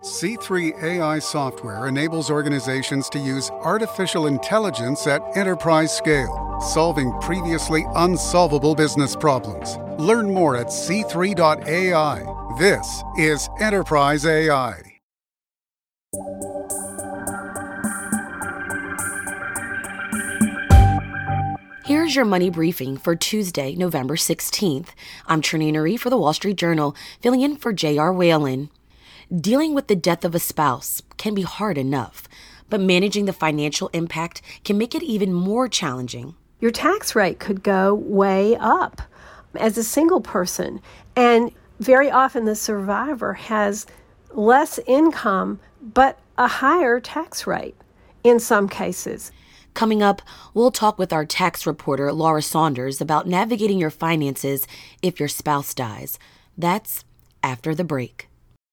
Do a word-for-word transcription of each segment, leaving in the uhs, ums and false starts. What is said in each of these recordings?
C three A I software enables organizations to use artificial intelligence at enterprise scale, solving previously unsolvable business problems. Learn more at C three dot A I. This is Enterprise A I. Here's your money briefing for Tuesday, November sixteenth. I'm Trinity Nuri for the Wall Street Journal, filling in for J R. Whalen. Dealing with the death of a spouse can be hard enough, but managing the financial impact can make it even more challenging. Your tax rate could go way up as a single person, and very often the survivor has less income but a higher tax rate in some cases. Coming up, we'll talk with our tax reporter, Laura Saunders, about navigating your finances if your spouse dies. That's after the break.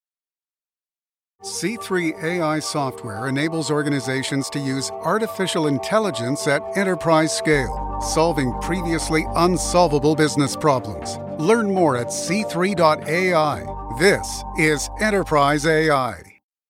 C three A I software enables organizations to use artificial intelligence at enterprise scale, solving previously unsolvable business problems. Learn more at C three dot A I. This is Enterprise A I.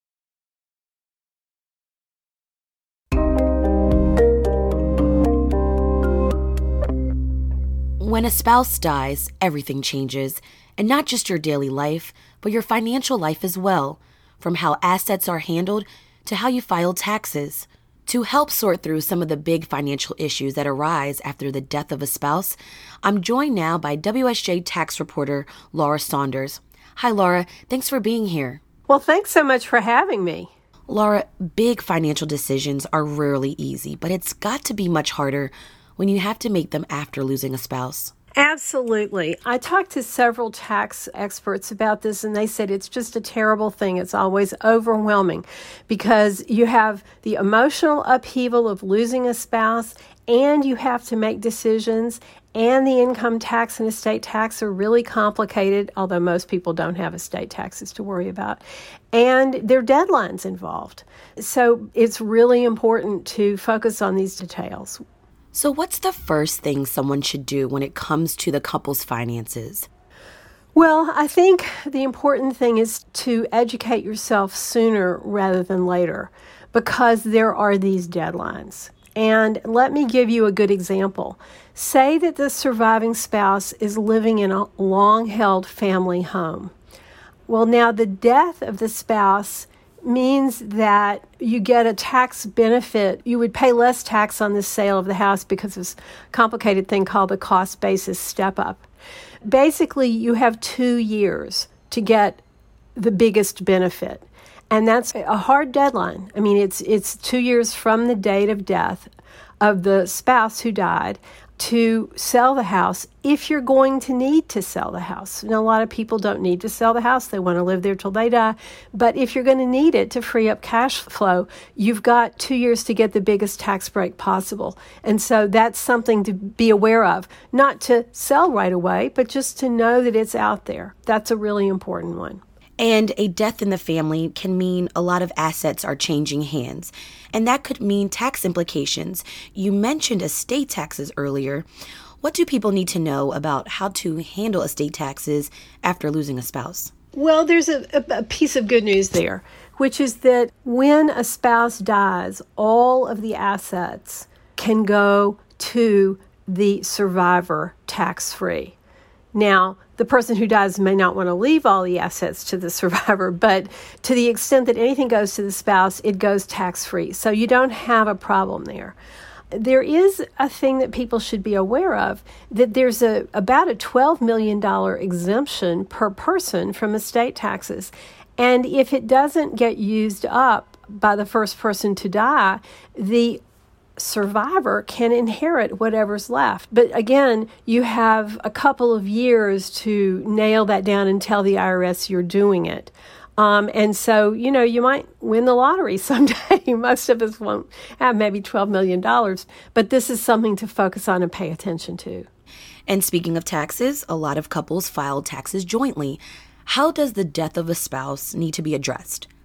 When a spouse dies, everything changes, and not just your daily life, but your financial life as well. From how assets are handled to how you file taxes. To help sort through some of the big financial issues that arise after the death of a spouse, I'm joined now by W S J tax reporter Laura Saunders. Hi, Laura. Thanks for being here. Well, thanks so much for having me. Laura, big financial decisions are rarely easy, but it's got to be much harder when you have to make them after losing a spouse. Absolutely. I talked to several tax experts about this, and they said it's just a terrible thing. It's always overwhelming because you have the emotional upheaval of losing a spouse, and you have to make decisions, and the income tax and estate tax are really complicated, although most people don't have estate taxes to worry about, and there are deadlines involved. So it's really important to focus on these details. So what's the first thing someone should do when it comes to the couple's finances? Well, I think the important thing is to educate yourself sooner rather than later because there are these deadlines. And let me give you a good example. Say that the surviving spouse is living in a long-held family home. Well, now the death of the spouse means that you get a tax benefit. You would pay less tax on the sale of the house because of this complicated thing called the cost basis step-up. Basically, you have two years to get the biggest benefit, and that's a hard deadline. I mean, it's it's two years from the date of death of the spouse who died to sell the house if you're going to need to sell the house. Now, a lot of people don't need to sell the house. They want to live there till they die. But if you're going to need it to free up cash flow, you've got two years to get the biggest tax break possible. And so that's something to be aware of. Not to sell right away, but just to know that it's out there. That's a really important one. And a death in the family can mean a lot of assets are changing hands. And that could mean tax implications. You mentioned estate taxes earlier. What do people need to know about how to handle estate taxes after losing a spouse? Well, there's a, a piece of good news there, which is that when a spouse dies, all of the assets can go to the survivor tax-free. Now, the person who dies may not want to leave all the assets to the survivor, but to the extent that anything goes to the spouse, it goes tax-free. So you don't have a problem there. There is a thing that people should be aware of, that there's a about a twelve million dollars exemption per person from estate taxes. And if it doesn't get used up by the first person to die, the survivor can inherit whatever's left. But again, you have a couple of years to nail that down and tell the I R S you're doing it. Um, and so, you know, you might win the lottery someday. Most of us won't have maybe twelve million dollars, but this is something to focus on and pay attention to. And speaking of taxes, a lot of couples file taxes jointly. How does the death of a spouse need to be addressed?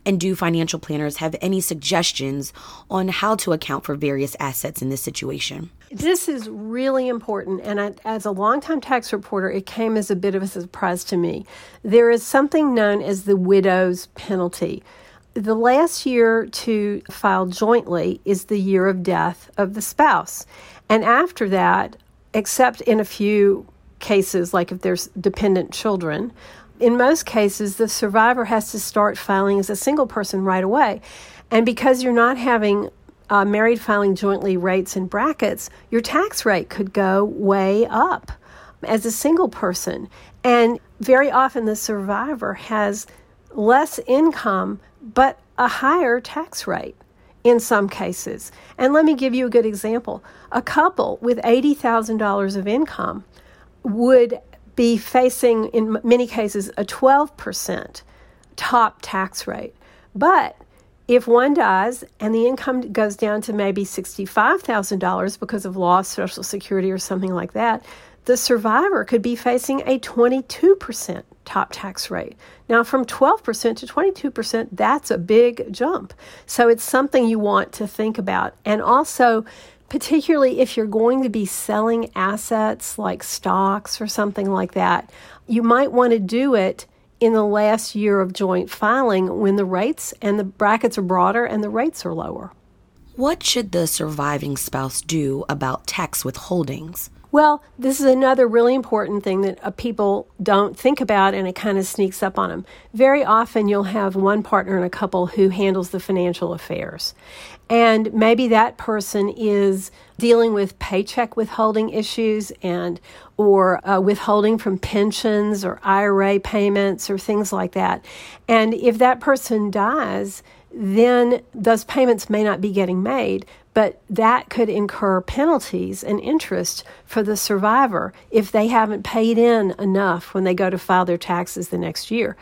And do financial planners have any suggestions on how to account for various assets in this situation? This is really important, and I, as a longtime tax reporter, it came as a bit of a surprise to me. There is something known as the widow's penalty. The last year to file jointly is the year of death of the spouse. And after that, except in a few cases, like if there's dependent children, in most cases, the survivor has to start filing as a single person right away. And because you're not having uh, married filing jointly rates and brackets, your tax rate could go way up as a single person. And very often the survivor has less income, but a higher tax rate in some cases. And let me give you a good example. A couple with eighty thousand dollars of income would be facing, in many cases, a twelve percent top tax rate. But if one dies and the income goes down to maybe sixty-five thousand dollars because of lost Social Security or something like that, the survivor could be facing a twenty-two percent top tax rate. Now, from twelve percent to twenty-two percent, that's a big jump. So it's something you want to think about. And also, particularly if you're going to be selling assets like stocks or something like that, you might want to do it in the last year of joint filing when the rates and the brackets are broader and the rates are lower. What should the surviving spouse do about tax withholdings? Well, this is another really important thing that uh, people don't think about, and it kind of sneaks up on them. Very often you'll have one partner in a couple who handles the financial affairs. And maybe that person is dealing with paycheck withholding issues and or uh, withholding from pensions or I R A payments or things like that. And if that person dies, then those payments may not be getting made, but that could incur penalties and interest for the survivor if they haven't paid in enough when they go to file their taxes the next year.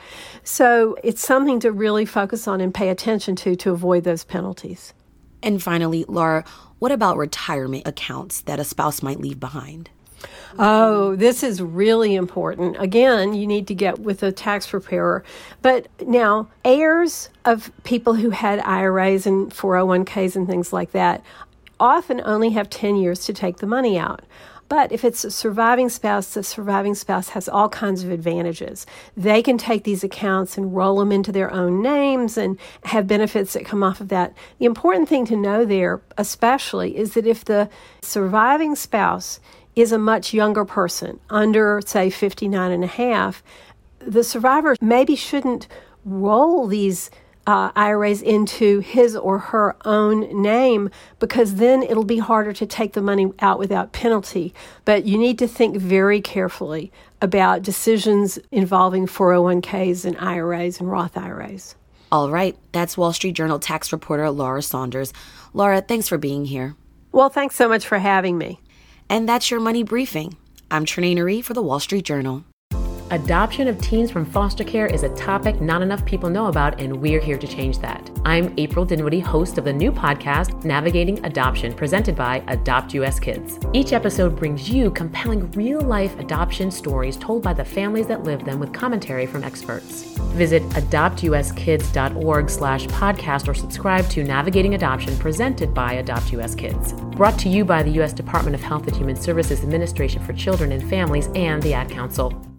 So it's something to really focus on and pay attention to to avoid those penalties. And finally, Laura, what about retirement accounts that a spouse might leave behind? Oh, this is really important. Again, you need to get with a tax preparer. But now, heirs of people who had I R As and four oh one k's and things like that often only have ten years to take the money out. But if it's a surviving spouse, the surviving spouse has all kinds of advantages. They can take these accounts and roll them into their own names and have benefits that come off of that. The important thing to know there, especially, is that if the surviving spouse is a much younger person, under, say, fifty-nine and a half, the survivor maybe shouldn't roll these uh, I R As into his or her own name, because then it'll be harder to take the money out without penalty. But you need to think very carefully about decisions involving four oh one k's and I R As and Roth I R As. All right. That's Wall Street Journal tax reporter Laura Saunders. Laura, thanks for being here. Well, thanks so much for having me. And that's your Money Briefing. I'm Trenae Nuri for the Wall Street Journal. Adoption of teens from foster care is a topic not enough people know about, and we're here to change that. I'm April Dinwiddie, host of the new podcast, Navigating Adoption, presented by Adopt U S Kids. Each episode brings you compelling real-life adoption stories told by the families that live them with commentary from experts. Visit adoptuskids.org slash podcast or subscribe to Navigating Adoption, presented by Adopt U S Kids. Brought to you by the U S Department of Health and Human Services Administration for Children and Families and the Ad Council.